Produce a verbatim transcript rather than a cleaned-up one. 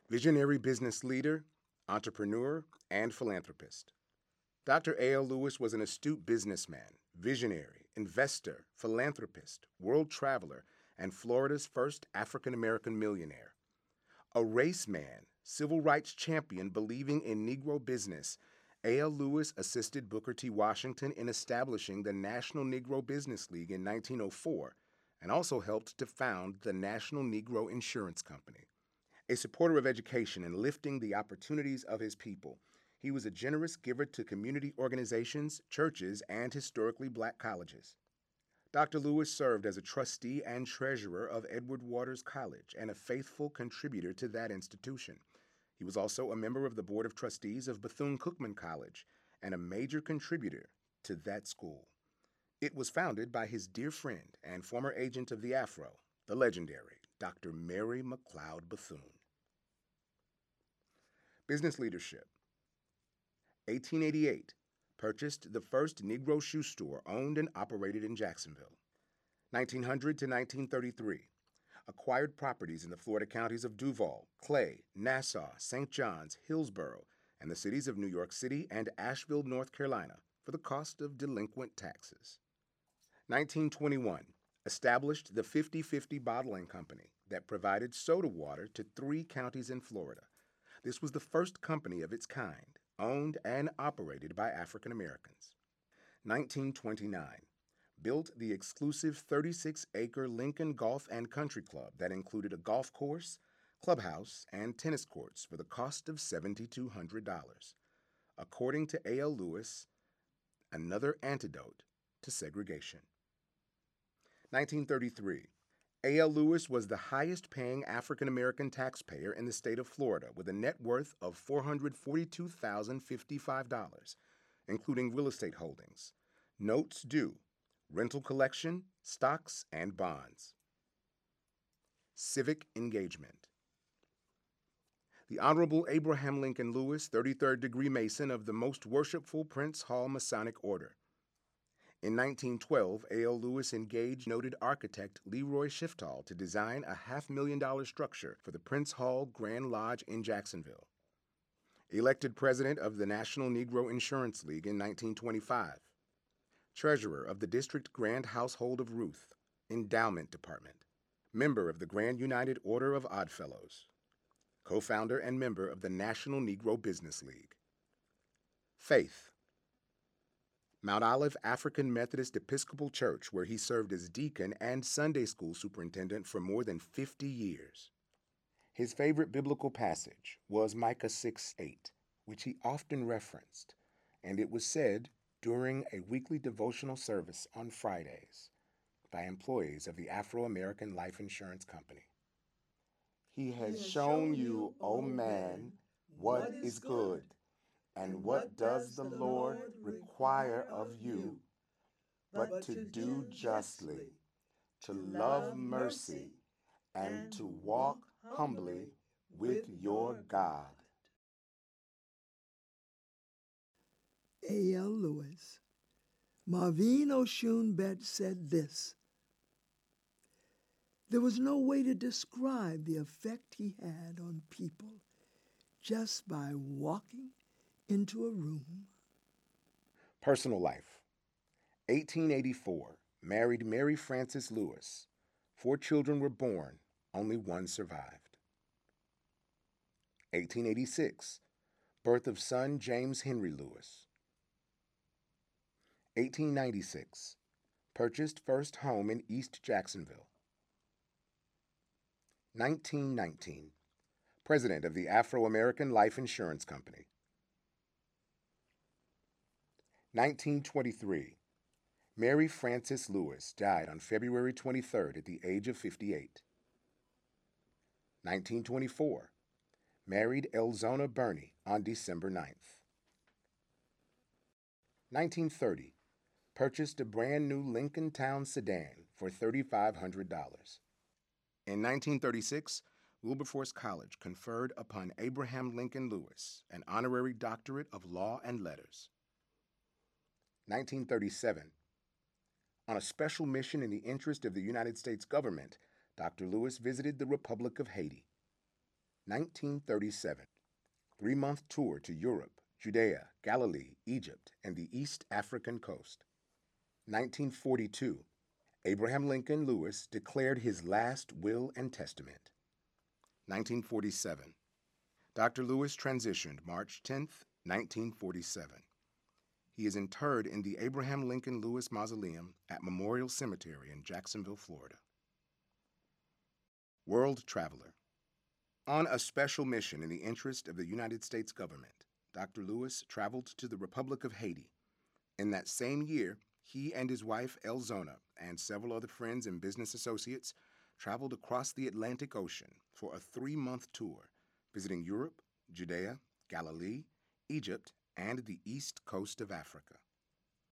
Visionary business leader, entrepreneur, and philanthropist. Doctor A L. Lewis was an astute businessman, visionary, investor, philanthropist, world traveler, and Florida's first African American millionaire. A race man, civil rights champion believing in Negro business, A L. Lewis assisted Booker T. Washington in establishing the National Negro Business League in nineteen oh four and also helped to found the National Negro Insurance Company. A supporter of education and lifting the opportunities of his people, he was a generous giver to community organizations, churches, and historically black colleges. Doctor Lewis served as a trustee and treasurer of Edward Waters College and a faithful contributor to that institution. He was also a member of the Board of Trustees of Bethune-Cookman College and a major contributor to that school. It was founded by his dear friend and former agent of the Afro, the legendary Doctor Mary McLeod Bethune. Business leadership. eighteen eighty-eight, purchased the first Negro shoe store owned and operated in Jacksonville. nineteen hundred to nineteen thirty-three, acquired properties in the Florida counties of Duval, Clay, Nassau, Saint Johns, Hillsborough, and the cities of New York City and Asheville, North Carolina, for the cost of delinquent taxes. nineteen twenty-one, established the fifty-fifty Bottling Company that provided soda water to three counties in Florida. This was the first company of its kind, owned and operated by African Americans. nineteen twenty-nine, built the exclusive thirty-six acre Lincoln Golf and Country Club that included a golf course, clubhouse, and tennis courts for the cost of seven thousand two hundred dollars. According to A L. Lewis, another antidote to segregation. nineteen thirty-three, A L. Lewis was the highest paying African American taxpayer in the state of Florida with a net worth of four hundred forty-two thousand fifty-five dollars, including real estate holdings, notes due, rental collection, stocks, and bonds. Civic engagement. The Honorable Abraham Lincoln Lewis, thirty-third degree Mason of the Most Worshipful Prince Hall Masonic Order. In nineteen twelve, A L. Lewis engaged noted architect Leroy Schiftall to design a half million dollar structure for the Prince Hall Grand Lodge in Jacksonville. Elected president of the National Negro Insurance League in nineteen twenty-five. Treasurer of the District Grand Household of Ruth, Endowment Department. Member of the Grand United Order of Oddfellows. Co-founder and member of the National Negro Business League. Faith. Mount Olive African Methodist Episcopal Church, where he served as deacon and Sunday school superintendent for more than fifty years. His favorite biblical passage was Micah six eight, which he often referenced, and it was said during a weekly devotional service on Fridays by employees of the Afro-American Life Insurance Company. He has shown you, O man, what is good. And what does the Lord require of you, but to do justly, to love mercy, and to walk humbly with your God. A L. Lewis. Marvin Oshun Betts said this: there was no way to describe the effect he had on people just by walking into a room. Personal life. eighteen eighty-four, married Mary Frances Lewis. Four children were born, only one survived. eighteen eighty-six, birth of son James Henry Lewis. eighteen ninety-six, purchased first home in East Jacksonville. nineteen nineteen, president of the Afro-American Life Insurance Company. nineteen twenty-three, Mary Frances Lewis died on February twenty-third at the age of fifty-eight. nineteen twenty-four, married Elzona Burney on December ninth. nineteen thirty, purchased a brand new Lincoln Town sedan for three thousand five hundred dollars. In nineteen thirty-six, Wilberforce College conferred upon Abraham Lincoln Lewis an honorary doctorate of law and letters. nineteen thirty-seven, on a special mission in the interest of the United States government, Doctor Lewis visited the Republic of Haiti. nineteen thirty-seven. Three-month tour to Europe, Judea, Galilee, Egypt, and the East African coast. nineteen forty-two. Abraham Lincoln Lewis declared his last will and testament. nineteen forty-seven. Doctor Lewis transitioned March tenth, nineteen forty-seven. He is interred in the Abraham Lincoln Lewis Mausoleum at Memorial Cemetery in Jacksonville, Florida. World Traveler. On a special mission in the interest of the United States government, Doctor Lewis traveled to the Republic of Haiti. In that same year, he and his wife, Elzona, and several other friends and business associates traveled across the Atlantic Ocean for a three-month tour, visiting Europe, Judea, Galilee, Egypt, and the east coast of Africa.